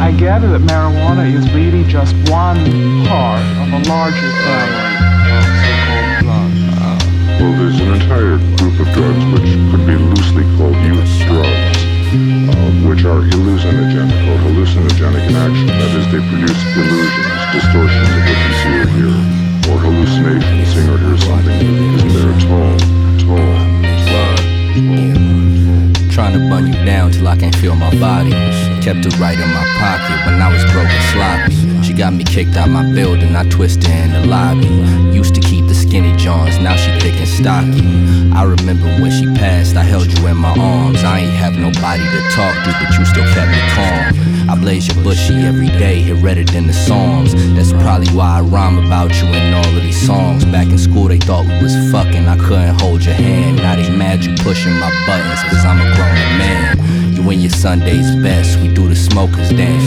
I gather that marijuana is really just one part of a larger family of so-called drugs. Well, there's an entire group of drugs which could be loosely called youth drugs, which are hallucinogenic or hallucinogenic in action. That is, they produce illusions, distortions of what you see or hear, or hallucinations, seeing or hear something that isn't there at all. Trying to bun you down till I can't feel my body. Kept it right in my pocket when I was broke and sloppy. She got me kicked out my building, I twisted in the lobby. Used to keep the skinny johns, now she thick and stocky. I remember when she passed, I held you in my arms. I ain't have nobody to talk to, but you still kept me calm. I blaze your bushy every day, hit redder than the Psalms. That's probably why I rhyme about you in all of these songs. Back in school they thought we was fucking, I couldn't hold your hand. Now they mad you pushing my buttons, cause I'm a grown man. You in your Sunday's best, we do the smokers dance.